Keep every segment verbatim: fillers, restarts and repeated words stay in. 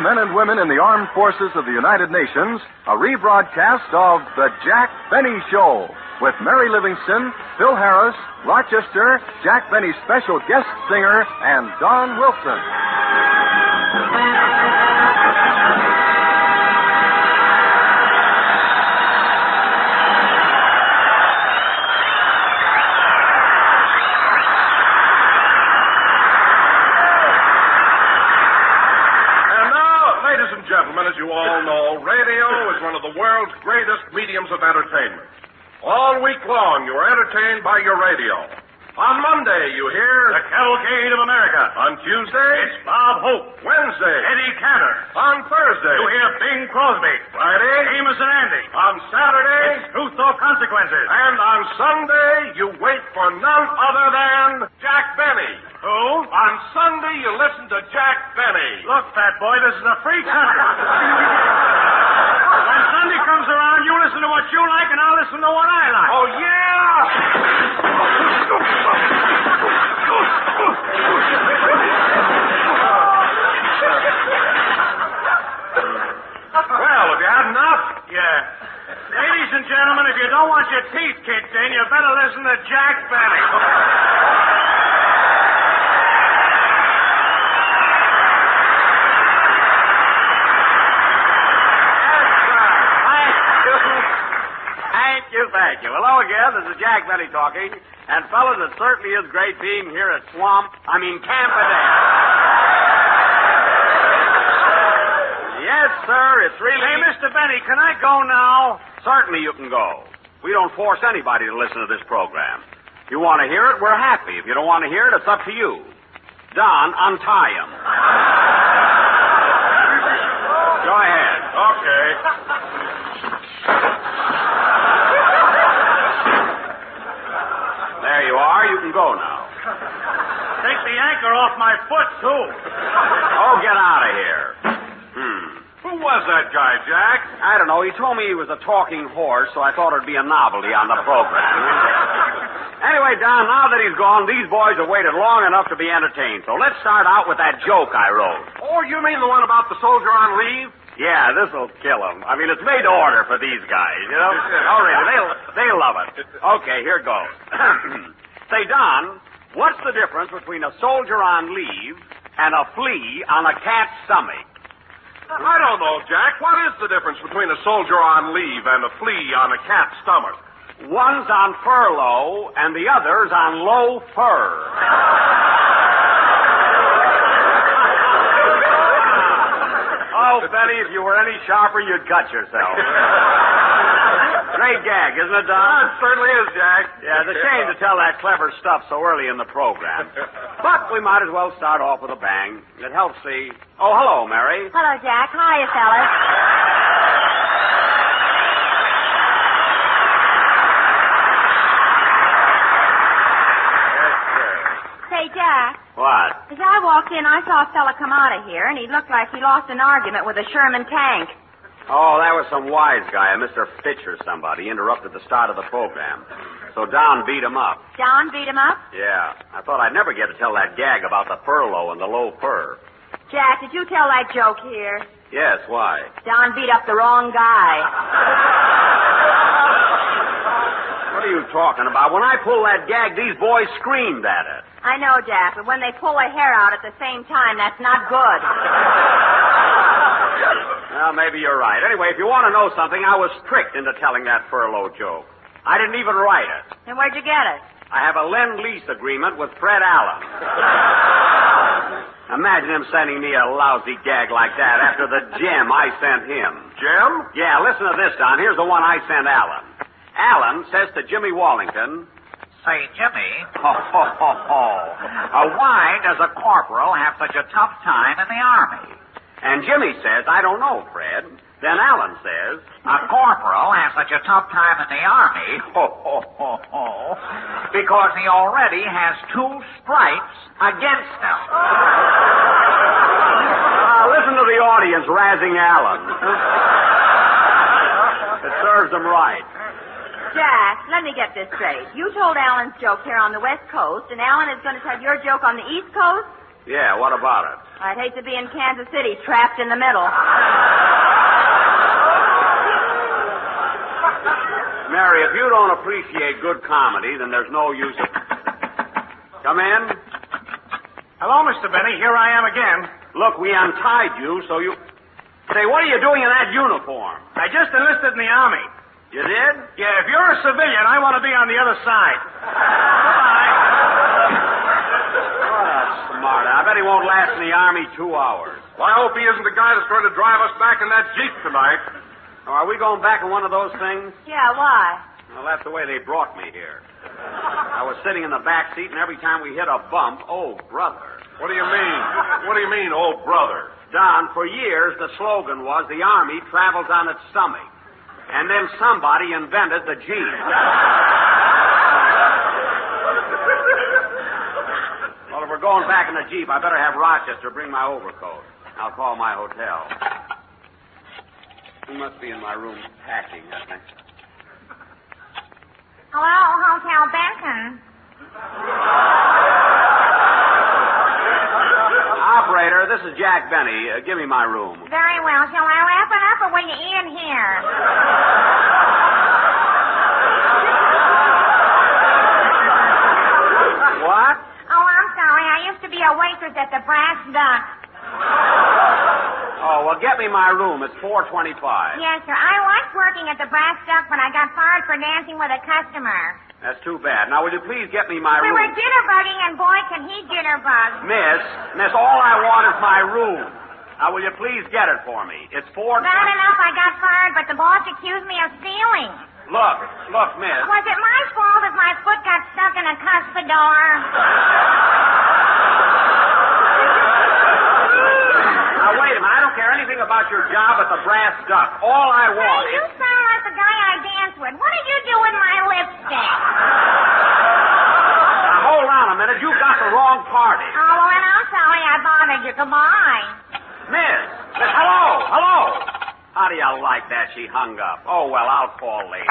men and women in the armed forces of the United Nations, a rebroadcast of The Jack Benny Show with Mary Livingston, Phil Harris, Rochester, Jack Benny's special guest singer, and Don Wilson. As you all know, radio is one of the world's greatest mediums of entertainment. All week long, you are entertained by your radio. On Monday, you hear... The Cavalcade of America. On Tuesday... It's Bob Hope. Wednesday... Eddie Cantor. On Thursday... You hear Bing Crosby. Friday... Amos and Andy. On Saturday... It's Truth or Consequences. And on Sunday, you wait for none other than Jack Benny. Who? On Sunday, you listen to Jack Benny. Look, fat boy, this is a free country. When Sunday comes around, you listen to what you like, and I'll listen to what I like. Oh, yeah! Well, have you had enough? Yeah. Ladies and gentlemen, if you don't want your teeth kicked in, you better listen to Jack Benny. Thank you, thank you. Hello again, this is Jack Benny talking. And fellas, it certainly is great being here at Swamp, I mean Campadale. Yes, sir, it's really... Hey, Mister Benny, can I go now? Certainly you can go. We don't force anybody to listen to this program. If you want to hear it, we're happy. If you don't want to hear it, it's up to you. Don, untie him. Go ahead. Okay. There you are. You can go now. Take the anchor off my foot, too. Oh, get out of here. Hmm. Who was that guy, Jack? I don't know. He told me he was a talking horse, so I thought it'd be a novelty on the program. Anyway, Don, now that he's gone, these boys have waited long enough to be entertained. So let's start out with that joke I wrote. Oh, you mean the one about the soldier on leave? Yeah, this'll kill him. I mean, it's made to order for these guys, you know? Oh, really, they'll, they'll love it. Okay, here goes. Say, Don, what's the difference between a soldier on leave and a flea on a cat's stomach? I don't know, Jack. What is the difference between a soldier on leave and a flea on a cat's stomach? One's on furlough and the other's on low fur. Oh, Betty, if you were any sharper, you'd cut yourself. Great gag, isn't it, Don? Oh, it certainly is, Jack. Yeah, it's a shame to tell that clever stuff so early in the program. But we might as well start off with a bang. It helps see. Oh, hello, Mary. Hello, Jack. Hiya, fellas. Say, Jack. What? As I walked in, I saw a fella come out of here, and he looked like he lost an argument with a Sherman tank. Oh, that was some wise guy, a Mister Fitch or somebody, interrupted the start of the program. So Don beat him up. Don beat him up? Yeah. I thought I'd never get to tell that gag about the furlough and the low fur. Jack, did you tell that joke here? Yes, why? Don beat up the wrong guy. What are you talking about? When I pull that gag, these boys screamed at it. I know, Jack, but when they pull their hair out at the same time, that's not good. Well, maybe you're right. Anyway, if you want to know something, I was tricked into telling that furlough joke. I didn't even write it. Then where'd you get it? I have a lend-lease agreement with Fred Allen. Imagine him sending me a lousy gag like that after the gem I sent him. Jim? Yeah, listen to this, Don. Here's the one I sent Allen. Allen says to Jimmy Wallington, Say, Jimmy, ho, ho, ho, ho. Uh, why does a corporal have such a tough time in the Army? And Jimmy says, I don't know, Fred. Then Allen says, A corporal has such a tough time in the Army, ho, ho, ho, ho, because he already has two stripes against him. Uh, listen to the audience razzing Allen. It serves them right. Jack, let me get this straight. You told Alan's joke here on the West Coast, and Alan is going to tell your joke on the East Coast? Yeah, what about it? I'd hate to be in Kansas City, trapped in the middle. Mary, if you don't appreciate good comedy, then there's no use of... Come in. Hello, Mister Benny. Here I am again. Look, we untied you, so you... Say, what are you doing in that uniform? I just enlisted in the Army. You did? Yeah, if you're a civilian, I want to be on the other side. Goodbye. What a smart. I bet he won't last in the Army two hours. Well, I hope he isn't the guy that's going to drive us back in that Jeep tonight. Oh, are we going back in one of those things? Yeah, why? Well, that's the way they brought me here. I was sitting in the back seat, and every time we hit a bump, oh, brother. What do you mean? What do you mean, oh, brother? Don, for years the slogan was the Army travels on its stomach. And then somebody invented the Jeep. Well, if we're going back in the Jeep, I better have Rochester bring my overcoat. I'll call my hotel. He must be in my room packing, I think. Hello, Hotel Benson. Operator, this is Jack Benny. Uh, give me my room. Very well. Shall I wrap it up or will you in here? What? Oh, I'm sorry. I used to be a waitress at the Brass Duck. Oh, well, get me my room. It's four twenty-five. Yes, sir. I was working at the Brass Duck when I got fired for dancing with a customer. That's too bad. Now, will you please get me my We room? were jitterbugging, and boy, can he jitterbug. Miss, miss, all I want is my room. Now, will you please get it for me? It's four... Bad enough I got fired, but the boss accused me of stealing. Look, look, miss. Was it my fault if my foot got stuck in a cuspidor? Now, wait a minute. I don't care anything about your job at the Brass Duck. All I want Hey, you is... sound like the guy I dance with. What did you do with my lipstick? Now, hold on a minute. You got the wrong party. Oh, well, then I'm sorry I bothered you. Goodbye. Miss, miss, hello, hello. How do you like that? She hung up. Oh, well, I'll call later.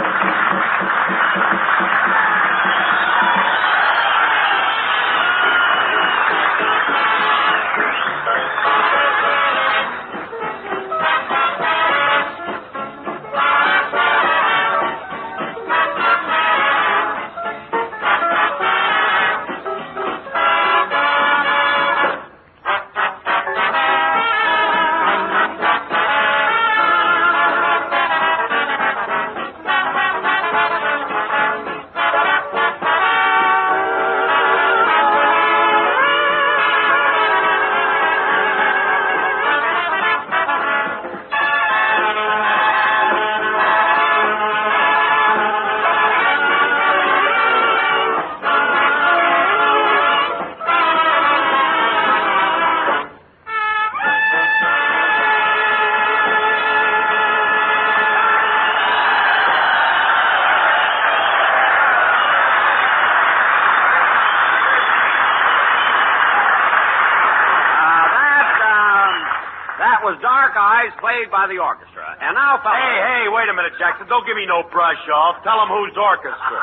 Played by the orchestra. And now, fellas... Hey, hey, wait a minute, Jackson. Don't give me no brush off. Tell them who's orchestra.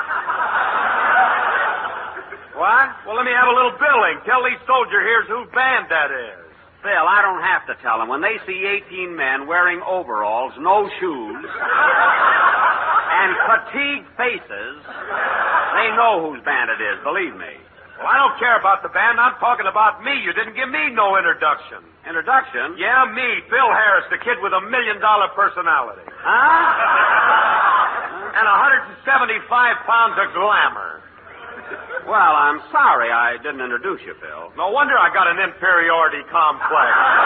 What? Well, let me have a little billing. Tell these soldier here's whose band that is. Phil, I don't have to tell them. When they see eighteen men wearing overalls, no shoes, and fatigued faces, they know whose band it is, believe me. Well, I don't care about the band. I'm talking about me. You didn't give me no introduction. Introduction? Yeah, me, Phil Harris, the kid with a million-dollar personality. Huh? And one hundred seventy-five pounds of glamour. Well, I'm sorry I didn't introduce you, Phil. No wonder I got an inferiority complex.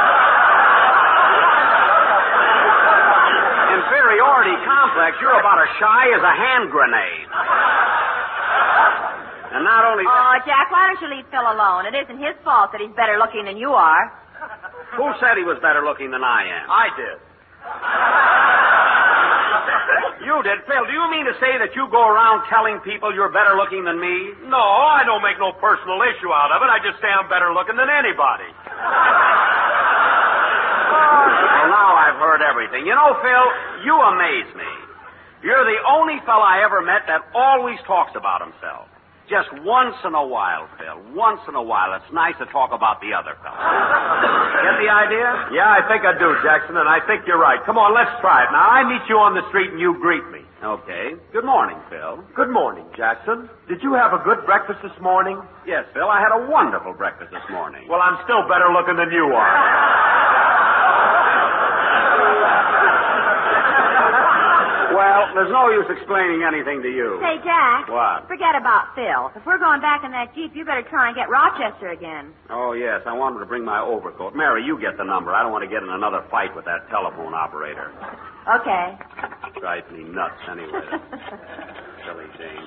Inferiority complex? You're about as shy as a hand grenade. And not only... Oh, Jack, why don't you leave Phil alone? It isn't his fault that he's better looking than you are. Who said he was better looking than I am? I did. You did? Phil, do you mean to say that you go around telling people you're better looking than me? No, I don't make no personal issue out of it. I just say I'm better looking than anybody. Well, now I've heard everything. You know, Phil, you amaze me. You're the only fella I ever met that always talks about himself. Just once in a while, Phil. Once in a while. It's nice to talk about the other fellow. Get the idea? Yeah, I think I do, Jackson, and I think you're right. Come on, let's try it. Now, I meet you on the street and you greet me. Okay. Good morning, Phil. Good morning, Jackson. Did you have a good breakfast this morning? Yes, Phil, I had a wonderful breakfast this morning. Well, I'm still better looking than you are. Well, there's no use explaining anything to you. Say, Jack. What? Forget about Phil. If we're going back in that Jeep, you better try and get Rochester again. Oh, yes. I wanted to bring my overcoat. Mary, you get the number. I don't want to get in another fight with that telephone operator. Okay. Drives me nuts anyway. Silly thing.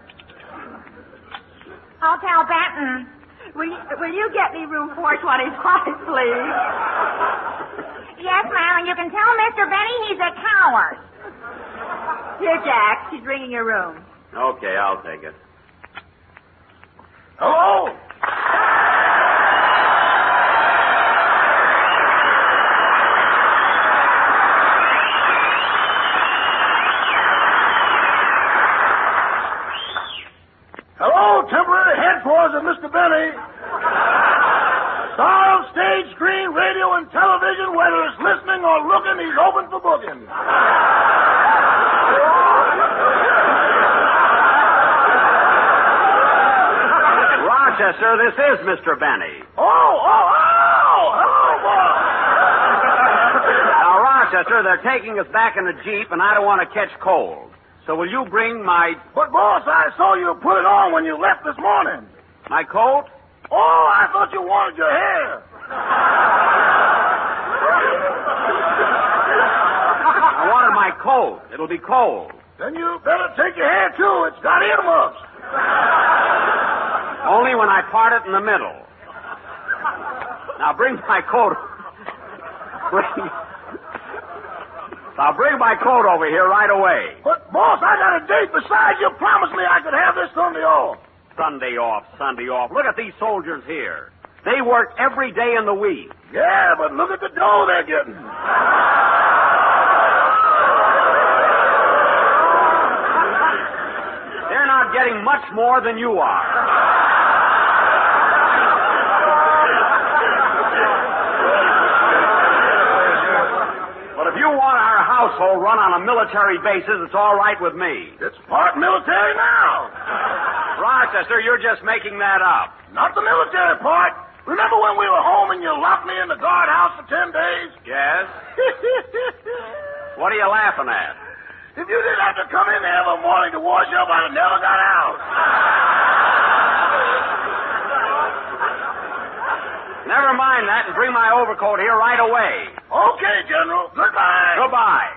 Hotel Benton. Will you, will you get me room four twenty-five, please? Yes, ma'am, and you can tell Mister Benny he's a coward. Here, Jack. She's ringing your room. Okay, I'll take it. Hello? Hello, temporary headquarters of Mister Benny. Star of stage, screen, radio, and television, whether it's listening or looking, he's open for booking. Rochester, this is Mister Benny. Oh, oh, oh! Hello, boy! Now, Rochester, they're taking us back in the Jeep, and I don't want to catch cold. So will you bring my... But, boss, I saw you put it on when you left this morning. my coat? Oh, I thought you wanted your hair. I wanted my coat. It'll be cold. Then you better take your hair, too. It's got earmuffs. Only when I part it in the middle. Now, bring my coat. Bring... Now, bring my coat over here right away. But, boss, I got a date. Besides, you promised me I could have this Sunday off. Sunday off, Sunday off. Look at these soldiers here. They work every day in the week. Yeah, but look at the dough they're getting. They're not getting much more than you are. But if you want our household run on a military basis, it's all right with me. It's part military now. Rochester, you're just making that up. Not the military part. Remember when we were home and you locked me in the guardhouse for ten days? Yes? What are you laughing at? If you didn't have to come in there every morning to wash up, I'd have never got out. Never mind that and bring my overcoat here right away. Okay, General. Goodbye. Goodbye.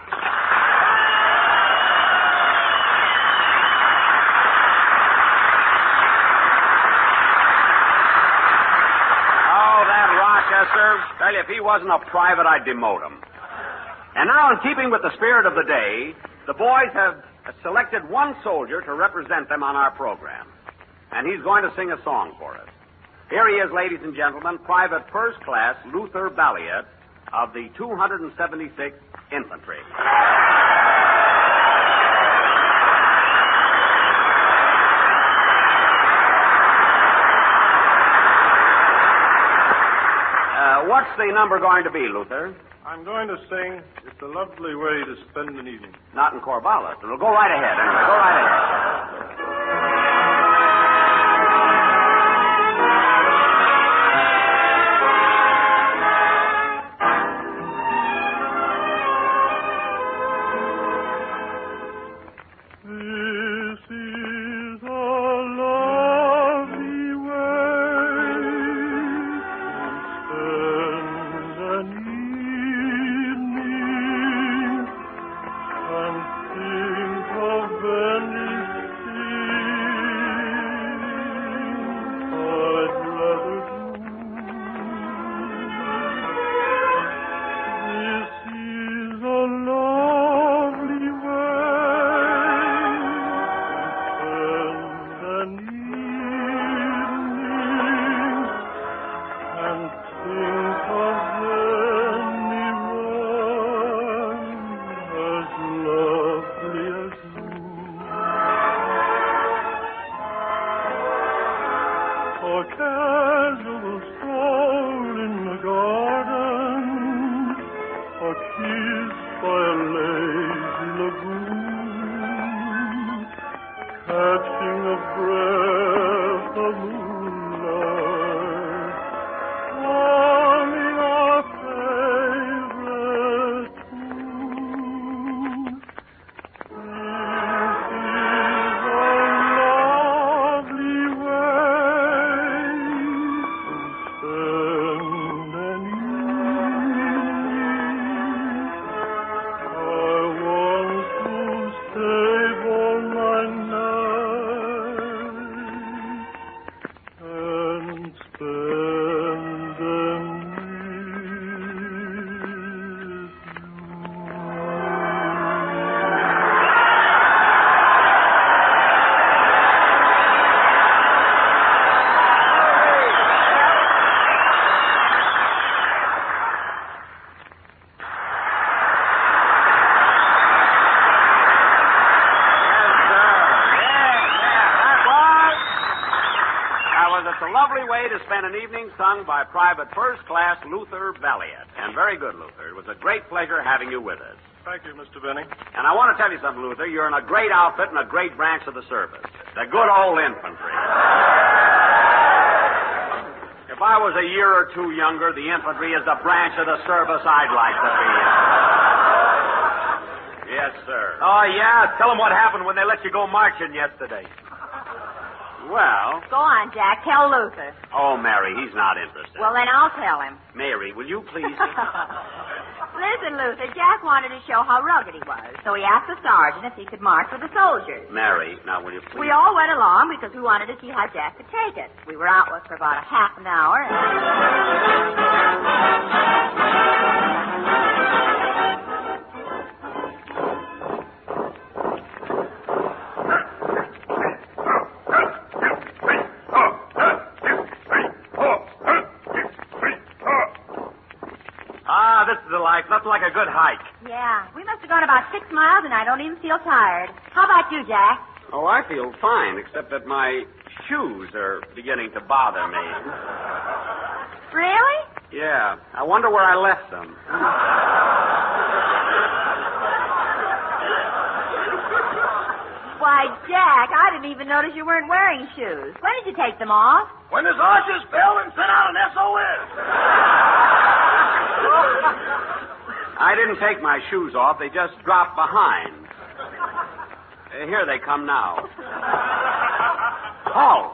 Oh, that Rochester. Tell you, if he wasn't a private, I'd demote him. And now, in keeping with the spirit of the day, the boys have selected one soldier to represent them on our program. And he's going to sing a song for us. Here he is, ladies and gentlemen, Private First Class Luther Balliet of the two hundred seventy-sixth Infantry. Uh, what's the number going to be, Luther? I'm going to sing It's a Lovely Way to Spend an Evening. Not in Corvallis. It'll go right ahead. Anyway, go right ahead. Think of Venice. casual stroll in the garden, a kiss by a lazy lagoon, catching a breath of moonlight, humming our favorite tune. This is a lovely way to spend an evening. I want to save all my nights and spend them with It's a lovely way to spend an evening sung by Private First Class Luther Valiant. And very good, Luther. It was a great pleasure having you with us. Thank you, Mister Benny. And I want to tell you something, Luther. You're in a great outfit and a great branch of the service. The good old infantry. If I was a year or two younger, the infantry is the branch of the service I'd like to be in. Yes, sir. Oh, yeah? Tell them what happened when they let you go marching yesterday. Well, Go on, Jack. Tell Luther. oh, Mary, he's not interested. Well, then I'll tell him. Mary, will you please? Listen, Luther, Jack wanted to show how rugged he was, so he asked the sergeant if he could march with the soldiers. Mary, now will you please? We all went along because we wanted to see how Jack could take it. We were out with for about a half an hour. Ah, this is the life. Nothing like a good hike. Yeah, we must have gone about six miles, and I don't even feel tired. How about you, Jack? Oh, I feel fine, except that my shoes are beginning to bother me. Really? Yeah, I wonder where I left them. Why, Jack, I didn't even notice you weren't wearing shoes. When did you take them off? When his arches fell and sent out an S O S. I didn't take my shoes off. They just dropped behind. Uh, here they come now. Halt.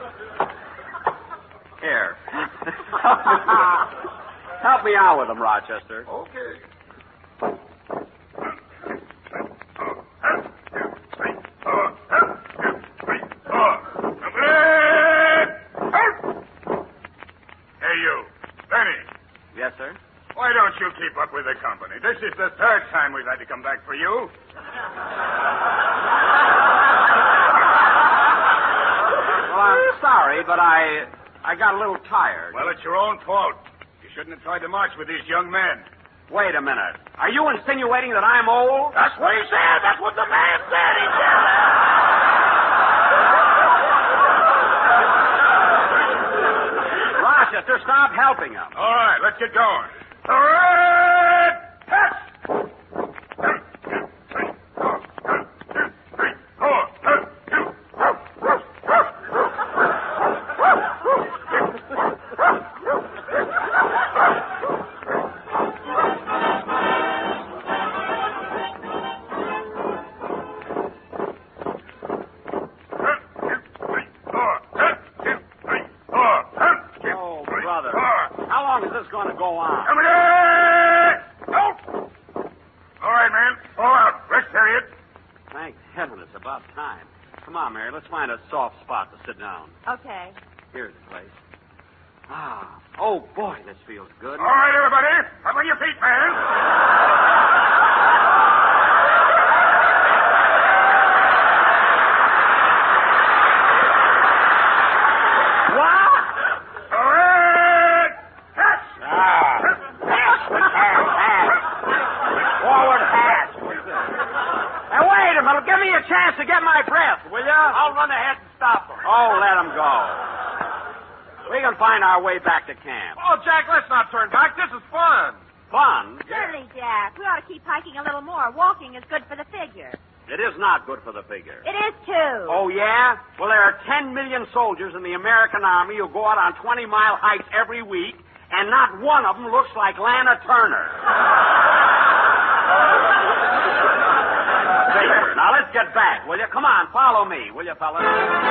Here. Help me, help me out with them, Rochester. Okay. Hey, you. Benny, Yes, sir? why don't you keep up with the company? This is the third time we've had to come back for you. Well, I'm sorry, but I I got a little tired. Well, it's your own fault. You shouldn't have tried to march with these young men. Wait a minute. Are you insinuating that I'm old? That's what he said. That's what the man said. He said Rochester, stop helping him. All right, let's get going. The red catch! Oh, brother. How long is this going to go on? Come here! Out! All right, man. All out. Rest period. Thank heaven it's about time. Come on, Mary. Let's find a soft spot to sit down. Okay. Here's the place. Ah. Oh, boy, this feels good. All right, everybody. Up on your feet, man. What? The red catch! Ah. Forward hash. Hey, wait a minute. Give me a chance to get my breath, will you? I'll run ahead and stop them. Oh, let him go. We we can find our way back to camp. Oh, Jack, let's not turn back. This is fun. Fun? Certainly, Jack. We ought to keep hiking a little more. Walking is good for the figure. It is not good for the figure. It is, too. Oh, yeah? Well, there are ten million soldiers in the American Army who go out on twenty-mile hikes every week, and not one of them looks like Lana Turner. There. Now, let's get back, will you? Come on, follow me, will you, fellas?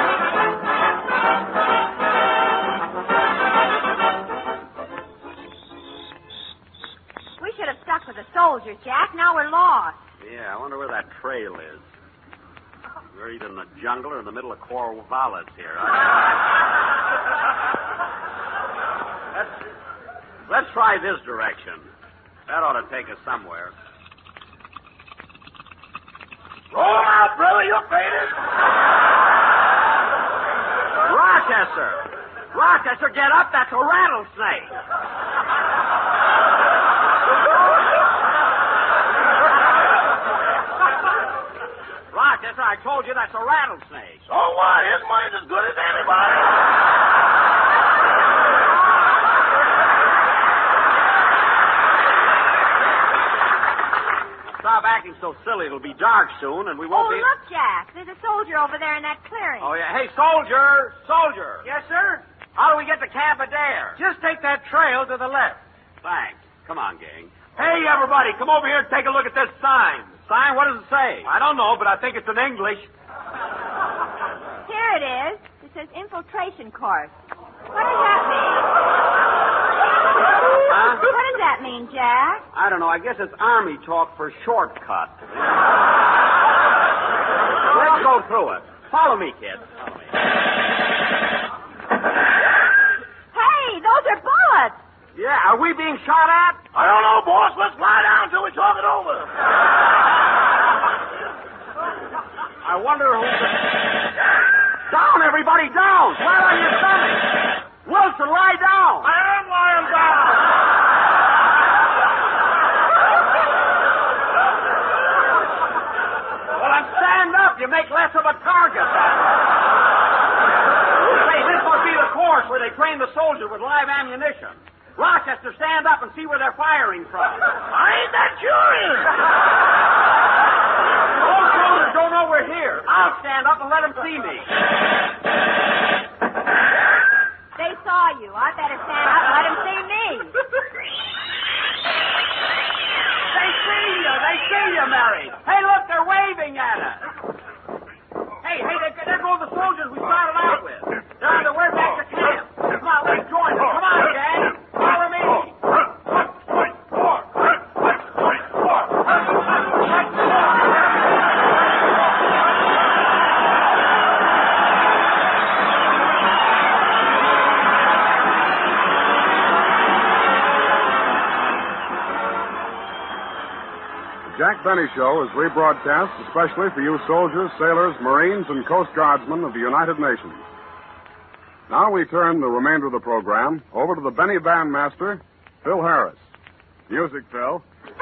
We should have stuck with the soldiers, Jack. Now we're lost. Yeah, I wonder where that trail is. We're either in the jungle or in the middle of Corvallis here. let's, let's try this direction. That ought to take us somewhere. Roll out, brother. You're faded. Rochester! Rochester, get up. That's a rattlesnake. Rochester, I told you that's a rattlesnake. So what? His money's as good as anybody. Stop acting so silly. It'll be dark soon, and we won't oh, be... look, Jack. There's a soldier over there in that clearing. Oh, yeah. Hey, soldier! Soldier! Yes, sir? How do we get to Camp Adair? Just take that trail to the left. Thanks. Come on, gang. Hey, everybody, come over here and take a look at this sign. Sign? What does it say? I don't know, but I think it's in English. Here it is. It says infiltration course. What does that mean? Huh? What does that mean, Jack? I don't know. I guess it's Army talk for shortcut. Let's go through it. Follow me, kids. Follow me. Hey, those are bullets. Yeah, are we being shot at? I don't know, boss. Let's lie down until we talk it over. I wonder who... Down, everybody, down! Flat on your stomach! Wilson, lie down! I am lying down. Well, then stand up. You make less of a target. Say, this must be the course where they train the soldier with live ammunition. Rochester, stand up and see where they're firing from. I ain't that curious. Those soldiers don't know we're here. I'll stand up and let them see me. They saw you. I better stand up and let them see me. They see you. They see you, Mary. Hey, look, they're waving at us. Hey, hey, there, there go the soldiers we started out with. They're on their way back to camp. Come on, let's join them. Come on, gang. Follow me. The Jack Benny Show is rebroadcast especially for you soldiers, sailors, Marines, and Coast Guardsmen of the United Nations. Now we turn the remainder of the program over to the Benny bandmaster, Phil Harris. Music, Phil.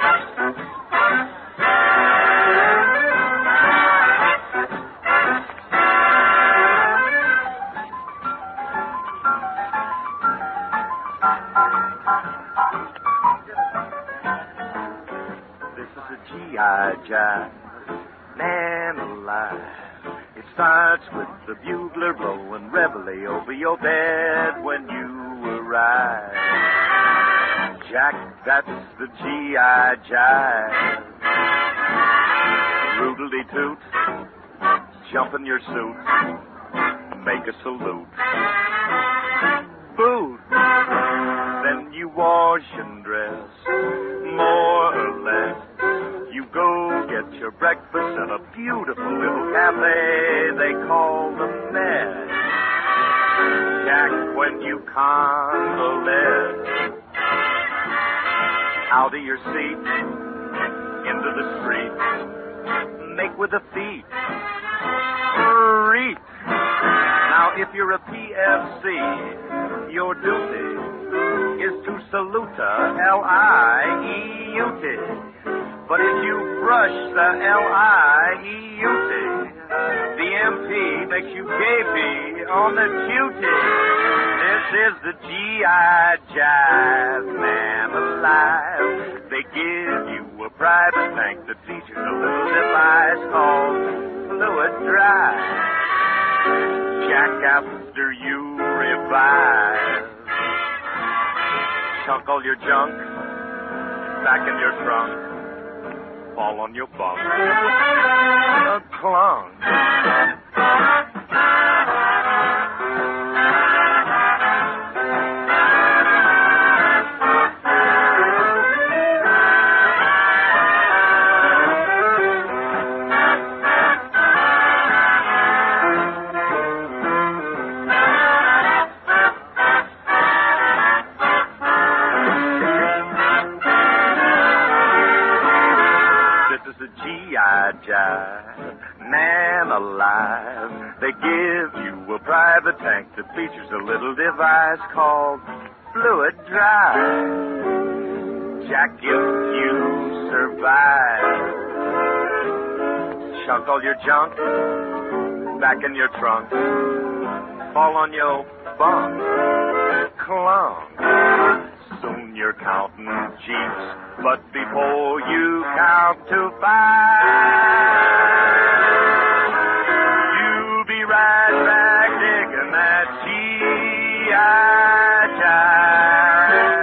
This is a G I jive, man alive. It starts with the bugler blowing reveille over your bed when you arrive. Jack, that's the G I jive. Roodly-toot, jump in your suit, make a salute. Boot, then you wash and dress, more or less. You go get your breakfast at a beautiful little cafe they call the Med. Jack, when you convalesce, out of your seat, into the street, make with the feet, reach. Now, if you're a P F C, your duty is to salute L I E U T. But if you brush the L I E U T, the M P makes you gapy on the duty. This is the G I Jive Man alive. They give you a private tank that features a little device called Fluid Drive. Jack, after you revive, chunk all your junk back in your trunk, fall on your bunk, a clunk. Jive, man alive. They give you a private tank that features a little device called Fluid Drive. Jack, if you survive, chunk all your junk back in your trunk, fall on your bunk, clunk. Soon you're counting Jeeps, but before you count to five, you'll be right back digging that G I Jive.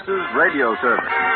Radio Service.